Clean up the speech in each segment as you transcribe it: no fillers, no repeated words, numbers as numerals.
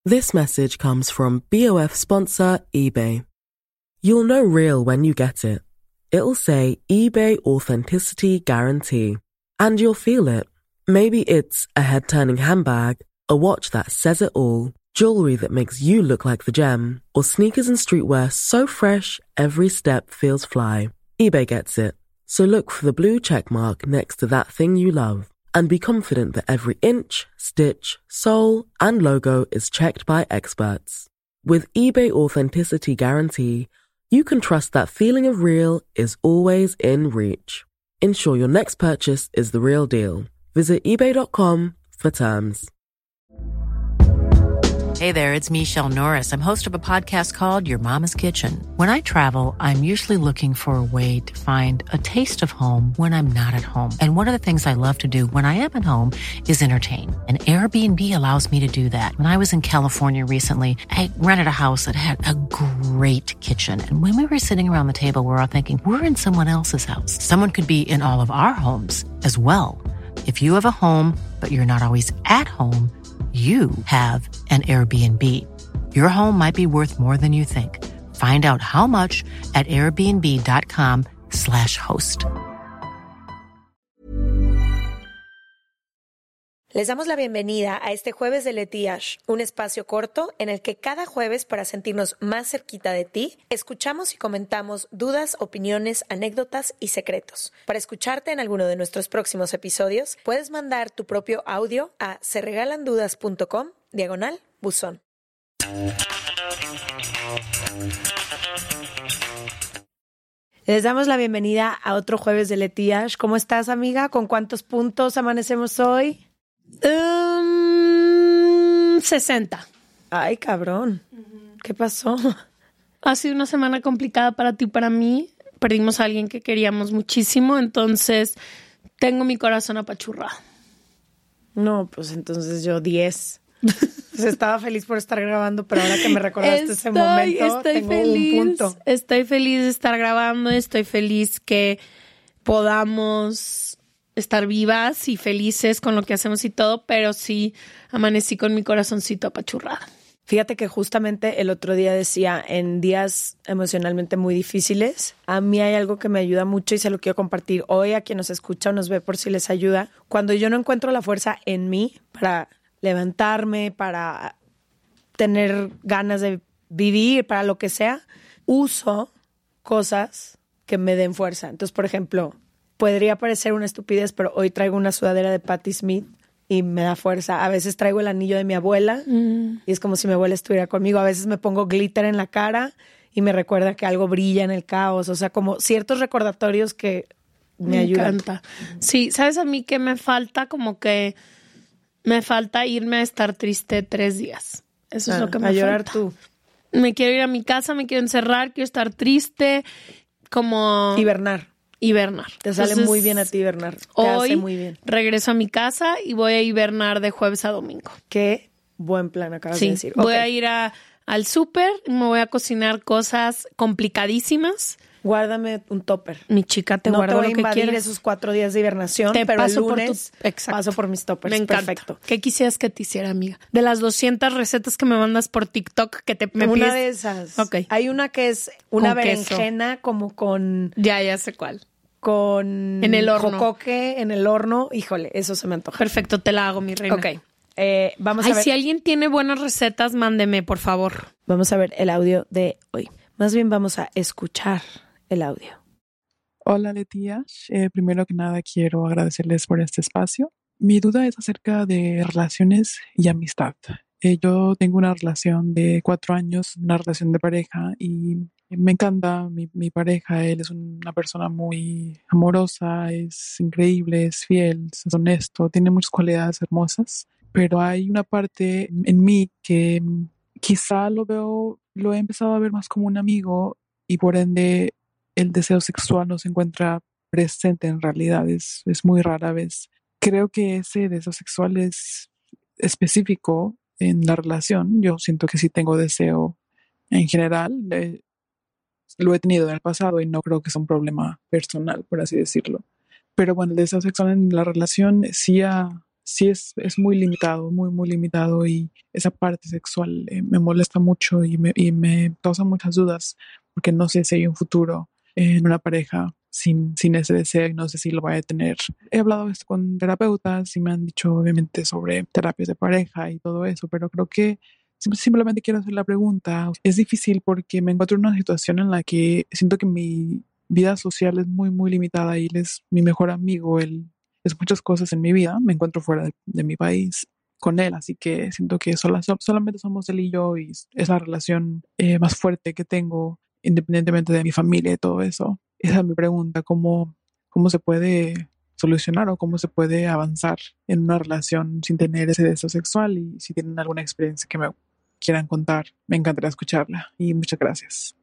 This message comes from BOF sponsor eBay. You'll know real when you get it. It'll say eBay Authenticity Guarantee. And you'll feel it. Maybe it's a head-turning handbag, a watch that says it all, jewelry that makes you look like the gem, or sneakers and streetwear so fresh every step feels fly. eBay gets it. So look for the blue check mark next to that thing you love. And be confident that every inch, stitch, sole, and logo is checked by experts. With eBay Authenticity Guarantee, you can trust that feeling of real is always in reach. Ensure your next purchase is the real deal. Visit ebay.com for terms. Hey there, it's Michelle Norris. I'm host of a podcast called Your Mama's Kitchen. When I travel, I'm usually looking for a way to find a taste of home when I'm not at home. And one of the things I love to do when I am at home is entertain. And Airbnb allows me to do that. When I was in California recently, I rented a house that had a great kitchen. And when we were sitting around the table, we were all thinking, we're in someone else's house. Someone could be in all of our homes as well. If you have a home, but you're not always at home, you have an Airbnb. Your home might be worth more than you think. Find out how much at airbnb.com/host. Les damos la bienvenida a este Jueves de Letiash, un espacio corto en el que cada jueves, para sentirnos más cerquita de ti, escuchamos y comentamos dudas, opiniones, anécdotas y secretos. Para escucharte en alguno de nuestros próximos episodios, puedes mandar tu propio audio a seregalandudas.com/buzón. Les damos la bienvenida a otro Jueves de Letiash. ¿Cómo estás, amiga? ¿Con cuántos puntos amanecemos hoy? 60. Ay, cabrón. ¿Qué pasó? Ha sido una semana complicada para ti y para mí. Perdimos a alguien que queríamos muchísimo, entonces tengo mi corazón apachurrado. No, pues entonces yo 10. Pues estaba feliz por estar grabando, pero ahora que me recordaste ese momento, tengo feliz, un punto. Estoy feliz de estar grabando, estoy feliz que podamos estar vivas y felices con lo que hacemos y todo, pero sí amanecí con mi corazoncito apachurrado. Fíjate que justamente el otro día decía, en días emocionalmente muy difíciles, a mí hay algo que me ayuda mucho y se lo quiero compartir hoy a quien nos escucha o nos ve por si les ayuda. Cuando yo no encuentro la fuerza en mí para levantarme, para tener ganas de vivir, para lo que sea, uso cosas que me den fuerza. Entonces, por ejemplo, podría parecer una estupidez, pero hoy traigo una sudadera de Patti Smith y me da fuerza. A veces traigo el anillo de mi abuela y es como si mi abuela estuviera conmigo. A veces me pongo glitter en la cara y me recuerda que algo brilla en el caos. O sea, como ciertos recordatorios que me ayudan. Encanta. Sí, ¿sabes a mí qué me falta? Como que me falta irme a estar triste 3 días. Eso es lo que me falta. A llorar tú. Me quiero ir a mi casa, me quiero encerrar, quiero estar triste, como... Hibernar. Te sale Entonces, muy bien a ti hibernar. Te hoy hace muy bien. Regreso a mi casa y voy a hibernar de jueves a domingo. Qué buen plan acabas de decir. Voy a ir al súper, me voy a cocinar cosas complicadísimas. Guárdame un topper. Mi chica, te guardo lo que quieras. No te voy a invadir esos 4 días de hibernación, pero el lunes paso por mis toppers. Me encanta. Perfecto. ¿Qué quisieras que te hiciera, amiga? De las 200 recetas que me mandas por TikTok que me pides. Una de esas. Ok. Hay una que es una berenjena como con... Ya sé cuál. Con... En el horno. Jocoque en el horno. Híjole, eso se me antoja. Perfecto, te la hago, mi reina. Ok. Vamos a ver. Si alguien tiene buenas recetas, mándeme, por favor. Vamos a ver el audio de hoy. Más bien vamos a escuchar el audio. Hola, Letiash. Primero que nada quiero agradecerles por este espacio. Mi duda es acerca de relaciones y amistad. Yo tengo una relación de 4 años, una relación de pareja, y me encanta mi pareja. Él es una persona muy amorosa, es increíble, es fiel, es honesto, tiene muchas cualidades hermosas, pero hay una parte en mí que quizá lo he empezado a ver más como un amigo y por ende el deseo sexual no se encuentra presente en realidad, es muy rara vez. Creo que ese deseo sexual es específico en la relación. Yo siento que sí tengo deseo en general, lo he tenido en el pasado y no creo que sea un problema personal, por así decirlo. Pero bueno, el deseo sexual en la relación sí ha sí es muy limitado, muy limitado, y esa parte sexual me molesta mucho y me causa muchas dudas porque no sé si hay un futuro en una pareja sin ese deseo y no sé si lo voy a tener. He hablado esto con terapeutas y me han dicho obviamente sobre terapias de pareja y todo eso, pero creo que simplemente quiero hacer la pregunta. Es difícil porque me encuentro en una situación en la que siento que mi vida social es muy limitada y él es mi mejor amigo, él es muchas cosas en mi vida, me encuentro fuera de mi país con él, así que siento que solamente somos él y yo y es la relación más fuerte que tengo independientemente de mi familia y todo eso. Esa es mi pregunta, ¿cómo se puede solucionar o cómo se puede avanzar en una relación sin tener ese deseo sexual? Y si tienen alguna experiencia que me quieran contar, me encantaría escucharla. Y muchas gracias.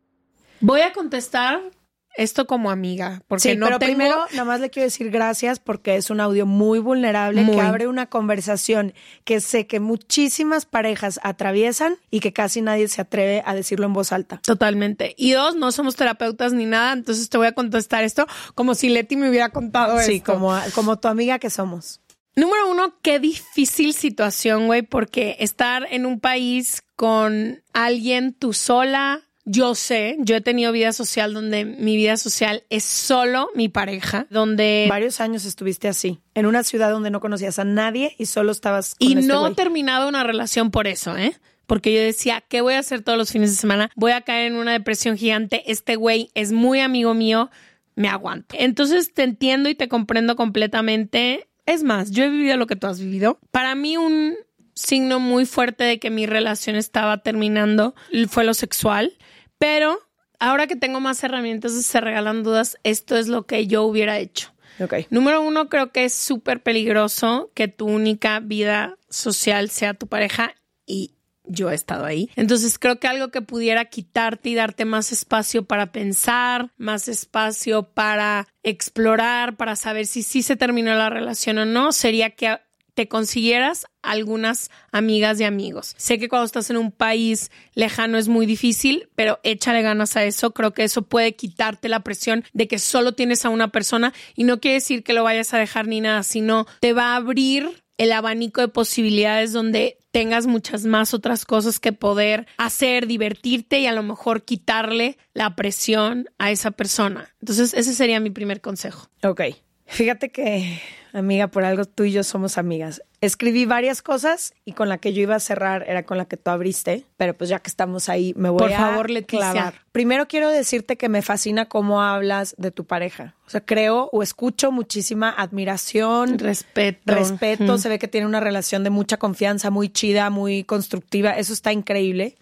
Voy a contestar esto como amiga, porque sí, pero primero nada más le quiero decir gracias porque es un audio muy vulnerable que abre una conversación que sé que muchísimas parejas atraviesan y que casi nadie se atreve a decirlo en voz alta. Totalmente. Y dos, no somos terapeutas ni nada, entonces te voy a contestar esto como si Leti me hubiera contado esto. Sí, como tu amiga que somos. Número uno, qué difícil situación, güey, porque estar en un país con alguien tú sola. Yo he tenido vida social donde mi vida social es solo mi pareja, donde... Varios años estuviste así, en una ciudad donde no conocías a nadie y solo estabas con y este no güey. He terminado una relación por eso, porque yo decía, ¿qué voy a hacer todos los fines de semana? Voy a caer en una depresión gigante, este güey es muy amigo mío, me aguanto. Entonces te entiendo y te comprendo completamente. Es más, yo he vivido lo que tú has vivido. Para mí un signo muy fuerte de que mi relación estaba terminando fue lo sexual. Pero ahora que tengo más herramientas de Se Regalan Dudas, esto es lo que yo hubiera hecho. Okay. Número uno, creo que es súper peligroso que tu única vida social sea tu pareja y yo he estado ahí. Entonces creo que algo que pudiera quitarte y darte más espacio para pensar, más espacio para explorar, para saber si sí se terminó la relación o no, sería que te consiguieras algunas amigas y amigos. Sé que cuando estás en un país lejano es muy difícil, pero échale ganas a eso. Creo que eso puede quitarte la presión de que solo tienes a una persona y no quiere decir que lo vayas a dejar ni nada, sino te va a abrir el abanico de posibilidades donde tengas muchas más otras cosas que poder hacer, divertirte y a lo mejor quitarle la presión a esa persona. Entonces, ese sería mi primer consejo. Ok. Fíjate que, amiga, por algo tú y yo somos amigas. Escribí varias cosas y con la que yo iba a cerrar era con la que tú abriste, pero pues ya que estamos ahí me voy a favor, Leticia. clavar. Primero quiero decirte que me fascina cómo hablas de tu pareja. O sea, creo o escucho muchísima admiración, respeto. Se ve que tiene una relación de mucha confianza, muy chida, muy constructiva. Eso está increíble.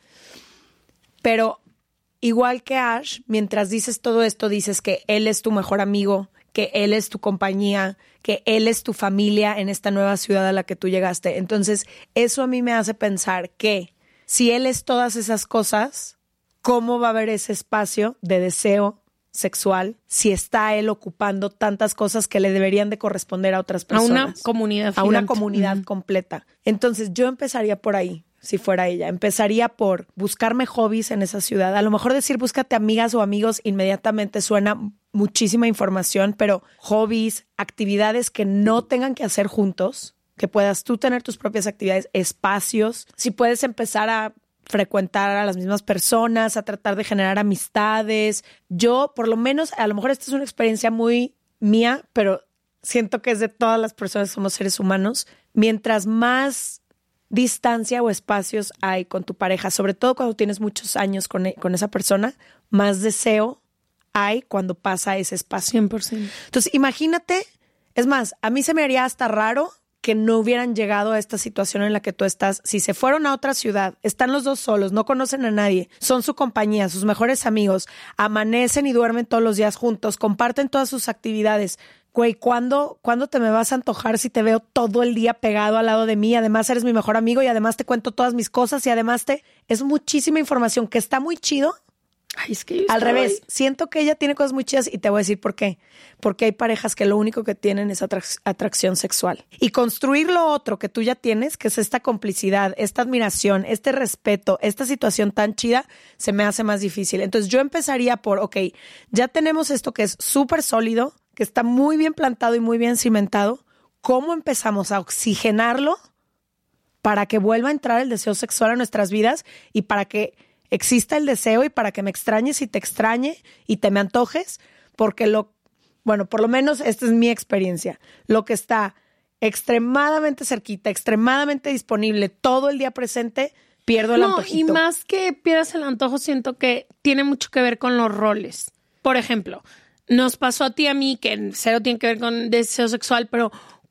Pero igual que Ash, mientras dices todo esto, dices que él es tu mejor amigo, que él es tu compañía, que él es tu familia en esta nueva ciudad a la que tú llegaste. Entonces, eso a mí me hace pensar que si él es todas esas cosas, ¿cómo va a haber ese espacio de deseo sexual si está él ocupando tantas cosas que le deberían de corresponder a otras personas? A una comunidad. A una comunidad completa. Entonces, yo empezaría por ahí. Si fuera ella, empezaría por buscarme hobbies en esa ciudad. A lo mejor decir búscate amigas o amigos inmediatamente suena muchísima información, pero hobbies, actividades que no tengan que hacer juntos, que puedas tú tener tus propias actividades, espacios. Si puedes empezar a frecuentar a las mismas personas, a tratar de generar amistades. Yo, por lo menos, a lo mejor esta es una experiencia muy mía, pero siento que es de todas las personas que somos seres humanos. Mientras más distancia o espacios hay con tu pareja, sobre todo cuando tienes muchos años con esa persona, más deseo hay cuando pasa ese espacio. 100%. Entonces, imagínate, es más, a mí se me haría hasta raro que no hubieran llegado a esta situación en la que tú estás. Si se fueron a otra ciudad, están los dos solos, no conocen a nadie, son su compañía, sus mejores amigos, amanecen y duermen todos los días juntos, comparten todas sus actividades. Güey, ¿cuándo te me vas a antojar si te veo todo el día pegado al lado de mí? Además eres mi mejor amigo y además te cuento todas mis cosas y además es muchísima información que está muy chido. Ay, es que al revés, siento que ella tiene cosas muy chidas y te voy a decir por qué. Porque hay parejas que lo único que tienen es atracción sexual. Y construir lo otro que tú ya tienes, que es esta complicidad, esta admiración, este respeto, esta situación tan chida, se me hace más difícil. Entonces yo empezaría por, ok, ya tenemos esto que es súper sólido, que está muy bien plantado y muy bien cimentado. cómo empezamos a oxigenarlo para que vuelva a entrar el deseo sexual a nuestras vidas y para que exista el deseo y para que me extrañes y te extrañe y te me antojes, porque por lo menos esta es mi experiencia. Lo que está extremadamente cerquita, extremadamente disponible, todo el día presente, pierdo el antojito. Y más que pierdas el antojo, siento que tiene mucho que ver con los roles. Por ejemplo, nos pasó a ti y a mí, que cero tiene que ver con deseo sexual, pero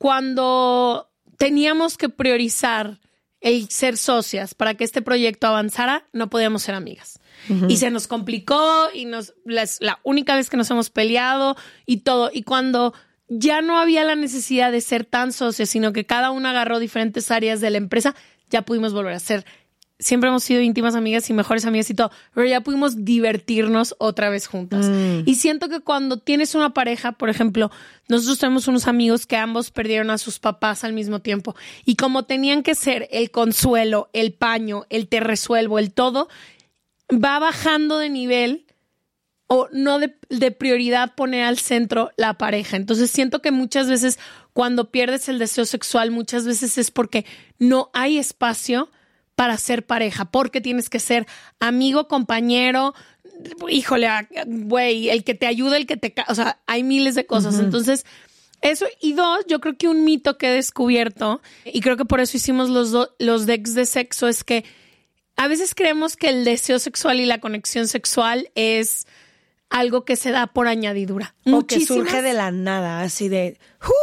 cuando teníamos que priorizar el ser socias para que este proyecto avanzara, no podíamos ser amigas. Uh-huh. Y se nos complicó y la única vez que nos hemos peleado y todo. Y cuando ya no había la necesidad de ser tan socias, sino que cada una agarró diferentes áreas de la empresa, ya pudimos volver a ser. Siempre hemos sido íntimas amigas y mejores amigas y todo, pero ya pudimos divertirnos otra vez juntas. Y siento que cuando tienes una pareja, por ejemplo, nosotros tenemos unos amigos que ambos perdieron a sus papás al mismo tiempo. Y como tenían que ser el consuelo, el paño, el te resuelvo, el todo, va bajando de nivel o no de prioridad poner al centro la pareja. Entonces siento que muchas veces cuando pierdes el deseo sexual, muchas veces es porque no hay espacio para ser pareja, porque tienes que ser amigo, compañero, híjole, güey, el que te ayuda, o sea, hay miles de cosas. Uh-huh. Entonces, eso. Y dos, yo creo que un mito que he descubierto, y creo que por eso hicimos los decks de sexo, es que a veces creemos que el deseo sexual y la conexión sexual es algo que se da por añadidura. O que surge de la nada, así de...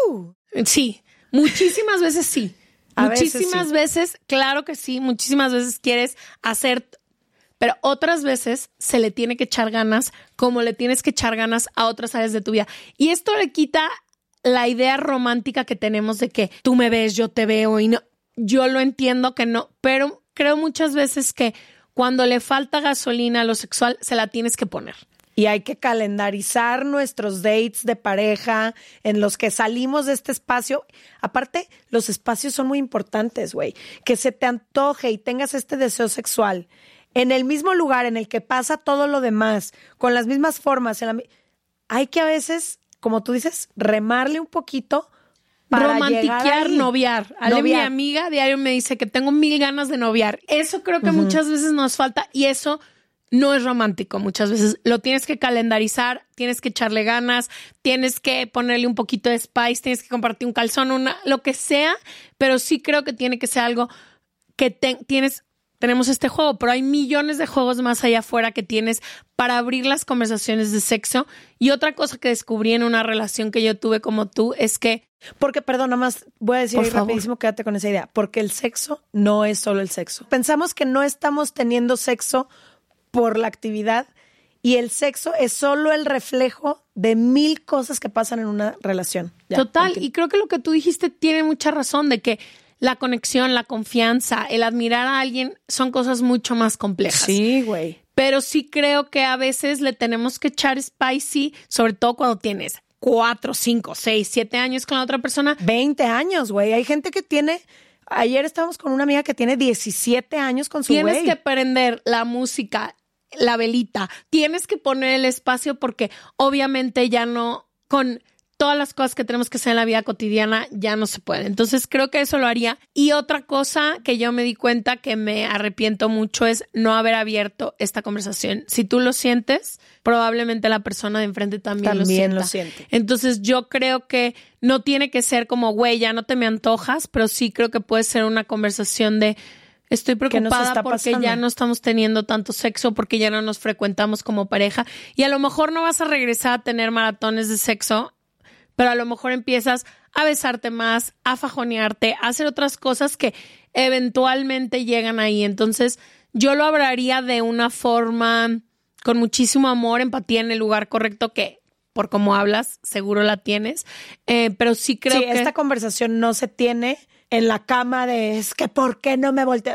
Sí, muchísimas veces sí. Muchísimas veces, claro que sí, muchísimas veces quieres hacer, pero otras veces se le tiene que echar ganas, como le tienes que echar ganas a otras áreas de tu vida. Y esto le quita la idea romántica que tenemos de que tú me ves, yo te veo y no. Yo lo entiendo que no, pero creo muchas veces que cuando le falta gasolina a lo sexual, se la tienes que poner. Y hay que calendarizar nuestros dates de pareja en los que salimos de este espacio. Aparte, los espacios son muy importantes, güey. Que se te antoje y tengas este deseo sexual en el mismo lugar en el que pasa todo lo demás, con las mismas formas. Hay que a veces, como tú dices, remarle un poquito para romantiquear, noviar. Mi amiga diario me dice que tengo 1000 ganas de noviar. Eso creo que muchas veces nos falta y eso no es romántico muchas veces. Lo tienes que calendarizar, tienes que echarle ganas, tienes que ponerle un poquito de spice, tienes que compartir un calzón, lo que sea, pero sí creo que tiene que ser algo que tenemos este juego, pero hay millones de juegos más allá afuera que tienes para abrir las conversaciones de sexo. Y otra cosa que descubrí en una relación que yo tuve como tú es que... Porque, perdón, nada más voy a decir rapidísimo, quédate con esa idea, porque el sexo no es solo el sexo. Pensamos que no estamos teniendo sexo por la actividad y el sexo es solo el reflejo de 1000 cosas que pasan en una relación. Total, y creo que lo que tú dijiste tiene mucha razón de que la conexión, la confianza, el admirar a alguien son cosas mucho más complejas. Sí, güey. Pero sí creo que a veces le tenemos que echar spicy, sobre todo cuando tienes 4, 5, 6, 7 años con la otra persona. 20 años, güey. Hay gente que tiene... Ayer estábamos con una amiga que tiene 17 años con su güey. Tienes que prender la música, la velita. Tienes que poner el espacio porque obviamente ya no, con todas las cosas que tenemos que hacer en la vida cotidiana, ya no se puede. Entonces creo que eso lo haría. Y otra cosa que yo me di cuenta que me arrepiento mucho es no haber abierto esta conversación. Si tú lo sientes, probablemente la persona de enfrente también lo siente. Entonces yo creo que no tiene que ser como, güey, ya no te me antojas, pero sí creo que puede ser una conversación de estoy preocupada porque ya no estamos teniendo tanto sexo, porque ya no nos frecuentamos como pareja. Y a lo mejor no vas a regresar a tener maratones de sexo, pero a lo mejor empiezas a besarte más, a fajonearte, a hacer otras cosas que eventualmente llegan ahí. Entonces yo lo hablaría de una forma con muchísimo amor, empatía en el lugar correcto, que por cómo hablas seguro la tienes, pero sí creo que... esta conversación no se tiene en la cama de es que ¿por qué no me volteo?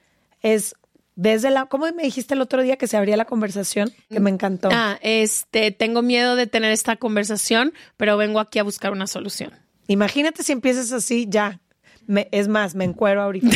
Es desde la... ¿Cómo me dijiste el otro día que se abría la conversación? Que me encantó. Tengo miedo de tener esta conversación, pero vengo aquí a buscar una solución. Imagínate si empiezas así, ya. Es más, me encuero ahorita.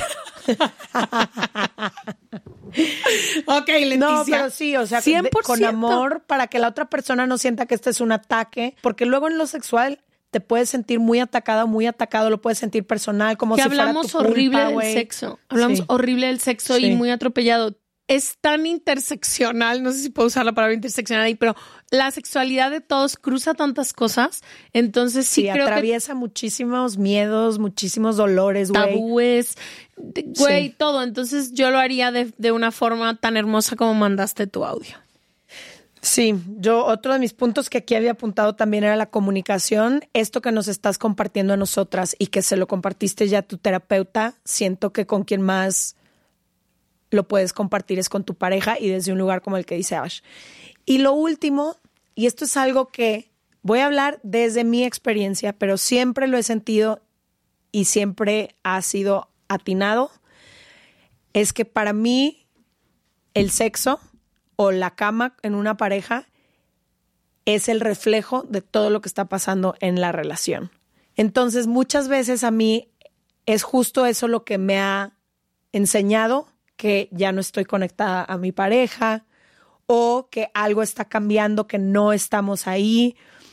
Ok, Leticia. No, pero sí, o sea, 100%. Con amor para que la otra persona no sienta que este es un ataque, porque luego en lo sexual te puedes sentir muy atacada o muy atacado, lo puedes sentir personal, como que si fuera tu hablamos horrible del sexo. Hablamos horrible del sexo y muy atropellado. Es tan interseccional, no sé si puedo usar la palabra interseccional ahí, pero la sexualidad de todos cruza tantas cosas, entonces sí creo atraviesa muchísimos miedos, muchísimos dolores, güey. Tabúes, güey, todo. Entonces yo lo haría de una forma tan hermosa como mandaste tu audio. Sí, otro de mis puntos que aquí había apuntado también era la comunicación. Esto que nos estás compartiendo a nosotras y que se lo compartiste ya a tu terapeuta, siento que con quien más lo puedes compartir es con tu pareja y desde un lugar como el que dice Ash. Y lo último, y esto es algo que voy a hablar desde mi experiencia, pero siempre lo he sentido y siempre ha sido atinado, es que para mí el sexo o la cama en una pareja es el reflejo de todo lo que está pasando en la relación. Entonces, muchas veces a mí es justo eso lo que me ha enseñado que ya no estoy conectada a mi pareja o que algo está cambiando, que no estamos ahí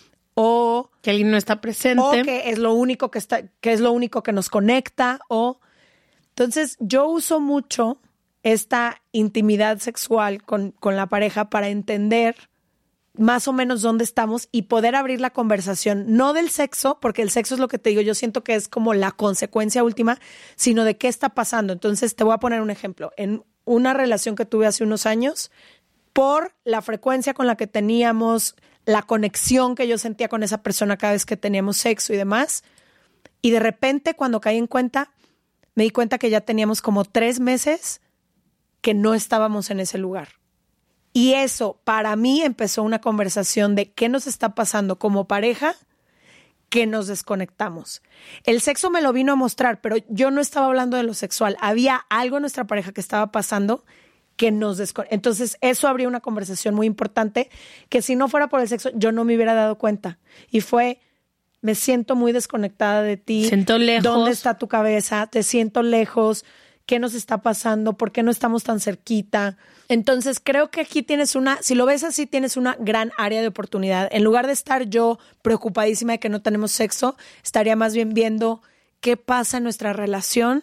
o que alguien no está presente o que es lo único que nos conecta entonces yo uso mucho esta intimidad sexual con la pareja para entender más o menos dónde estamos y poder abrir la conversación, no del sexo, porque el sexo es lo que te digo, yo siento que es como la consecuencia última, sino de qué está pasando. Entonces te voy a poner un ejemplo. En una relación que tuve hace unos años, por la frecuencia con la que teníamos, la conexión que yo sentía con esa persona cada vez que teníamos sexo y demás, y de repente cuando caí en cuenta, me di cuenta que ya teníamos como 3 meses que no estábamos en ese lugar. Y eso, para mí, empezó una conversación de qué nos está pasando como pareja, que nos desconectamos. El sexo me lo vino a mostrar, pero yo no estaba hablando de lo sexual. Había algo en nuestra pareja que estaba pasando que nos desconectamos. Entonces, eso abrió una conversación muy importante que si no fuera por el sexo, yo no me hubiera dado cuenta. Y fue, me siento muy desconectada de ti. Siento lejos. ¿Dónde está tu cabeza? Te siento lejos. ¿Qué nos está pasando? ¿Por qué no estamos tan cerquita? Entonces creo que aquí si lo ves así, tienes una gran área de oportunidad. En lugar de estar yo preocupadísima de que no tenemos sexo, estaría más bien viendo qué pasa en nuestra relación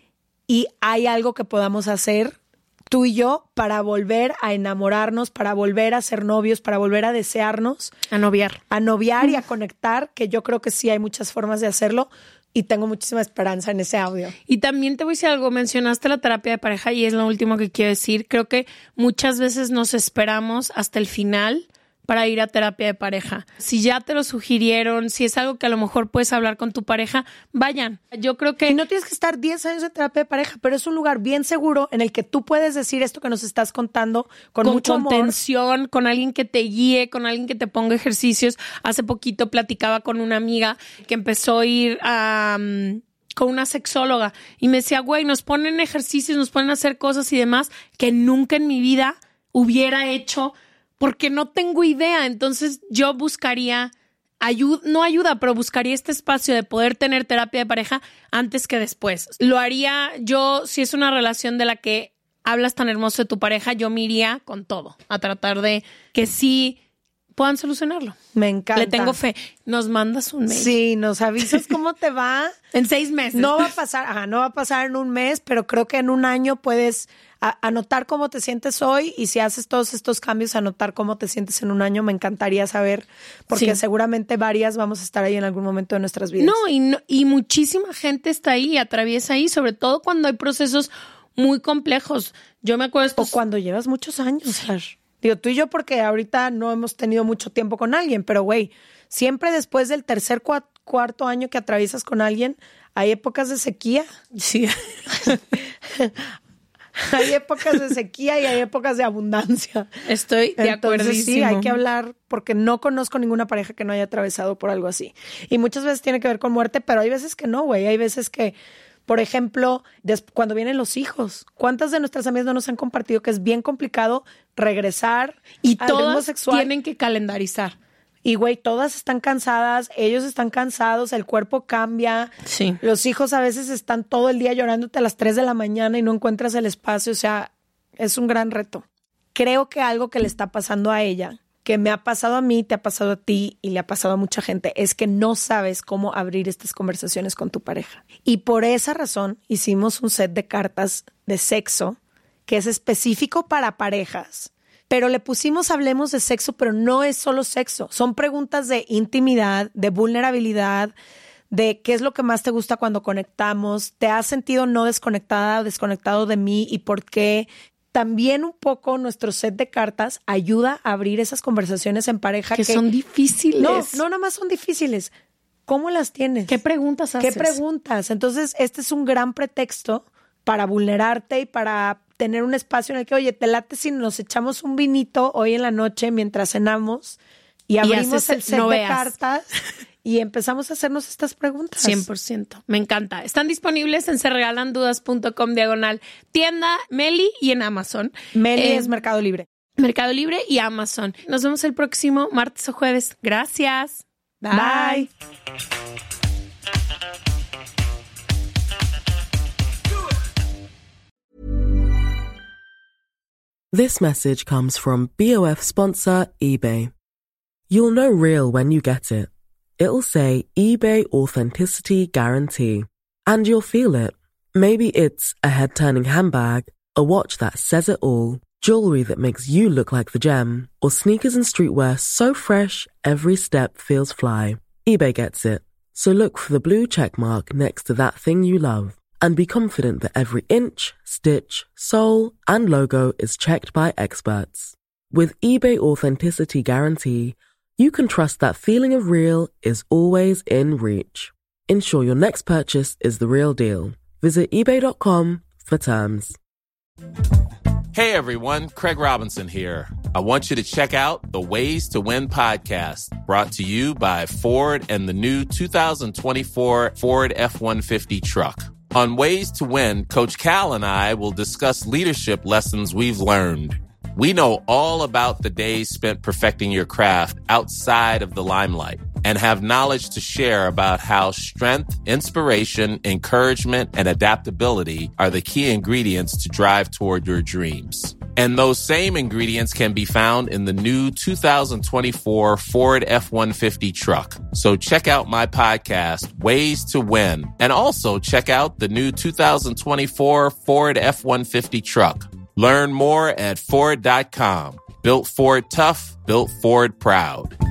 y hay algo que podamos hacer tú y yo para volver a enamorarnos, para volver a ser novios, para volver a desearnos. A noviar y a conectar, que yo creo que sí hay muchas formas de hacerlo. Y tengo muchísima esperanza en ese audio. Y también te voy a decir algo, mencionaste la terapia de pareja y es lo último que quiero decir. Creo que muchas veces nos esperamos hasta el final para ir a terapia de pareja. Si ya te lo sugirieron, si es algo que a lo mejor puedes hablar con tu pareja, vayan. Yo creo que... Y no tienes que estar 10 años en terapia de pareja, pero es un lugar bien seguro en el que tú puedes decir esto que nos estás contando con mucho amor. Con contención, con alguien que te guíe, con alguien que te ponga ejercicios. Hace poquito platicaba con una amiga que empezó a ir con una sexóloga y me decía, güey, nos ponen ejercicios, nos ponen a hacer cosas y demás que nunca en mi vida hubiera hecho porque no tengo idea. Entonces yo buscaría pero buscaría este espacio de poder tener terapia de pareja antes que después. Lo haría yo, si es una relación de la que hablas tan hermoso de tu pareja, yo me iría con todo a tratar de que sí puedan solucionarlo. Me encanta. Le tengo fe. Nos mandas un mail. Sí, nos avisas cómo te va. En 6 meses. No va a pasar en un mes, pero creo que en un año puedes anotar cómo te sientes hoy y si haces todos estos cambios, anotar cómo te sientes en un año. Me encantaría saber, porque seguramente varias vamos a estar ahí en algún momento de nuestras vidas. Y muchísima gente está ahí, atraviesa ahí, sobre todo cuando hay procesos muy complejos. Yo me acuerdo... O cuando llevas muchos años, Sash. Digo, tú y yo porque ahorita no hemos tenido mucho tiempo con alguien, pero güey, siempre después del tercer, cuarto año que atraviesas con alguien, hay épocas de sequía. Sí. Hay épocas de sequía y hay épocas de abundancia. Estoy de acuerdo. Sí, hay que hablar porque no conozco ninguna pareja que no haya atravesado por algo así. Y muchas veces tiene que ver con muerte, pero hay veces que no, güey. Hay veces que, por ejemplo, cuando vienen los hijos, ¿cuántas de nuestras amigas no nos han compartido que es bien complicado regresar y al todas ritmo sexual? Tienen que calendarizar? Y güey, todas están cansadas, ellos están cansados, el cuerpo cambia. Sí. Los hijos a veces están todo el día llorándote a las 3 de la mañana y no encuentras el espacio. O sea, es un gran reto. Creo que algo que le está pasando a ella, que me ha pasado a mí, te ha pasado a ti y le ha pasado a mucha gente, es que no sabes cómo abrir estas conversaciones con tu pareja. Y por esa razón hicimos un set de cartas de sexo que es específico para parejas, pero le pusimos hablemos de sexo, pero no es solo sexo. Son preguntas de intimidad, de vulnerabilidad, de qué es lo que más te gusta cuando conectamos, te has sentido no desconectada o desconectado de mí y por qué. También un poco nuestro set de cartas ayuda a abrir esas conversaciones en pareja. Que son difíciles. No nada más son difíciles. ¿Cómo las tienes? ¿Qué preguntas haces? ¿Qué preguntas? Entonces, este es un gran pretexto para vulnerarte y para tener un espacio en el que, oye, te late si nos echamos un vinito hoy en la noche mientras cenamos y abrimos el set de cartas y empezamos a hacernos estas preguntas. 100%. Me encanta. Están disponibles en seregalandudas.com/tienda, Meli y en Amazon. Meli es Mercado Libre. Mercado Libre y Amazon. Nos vemos el próximo martes o jueves. Gracias. Bye. This message comes from BOF sponsor eBay. You'll know real when you get it. It'll say eBay Authenticity Guarantee. And you'll feel it. Maybe it's a head-turning handbag, a watch that says it all, jewelry that makes you look like the gem, or sneakers and streetwear so fresh every step feels fly. eBay gets it. So look for the blue check mark next to that thing you love. And be confident that every inch, stitch, sole, and logo is checked by experts. With eBay Authenticity Guarantee, you can trust that feeling of real is always in reach. Ensure your next purchase is the real deal. Visit eBay.com for terms. Hey everyone, Craig Robinson here. I want you to check out the Ways to Win podcast, brought to you by Ford and the new 2024 Ford F-150 truck. On Ways to Win, Coach Cal and I will discuss leadership lessons we've learned. We know all about the days spent perfecting your craft outside of the limelight and have knowledge to share about how strength, inspiration, encouragement, and adaptability are the key ingredients to drive toward your dreams. And those same ingredients can be found in the new 2024 Ford F-150 truck. So check out my podcast, Ways to Win, and also check out the new 2024 Ford F-150 truck. Learn more at Ford.com. Built Ford tough, built Ford proud.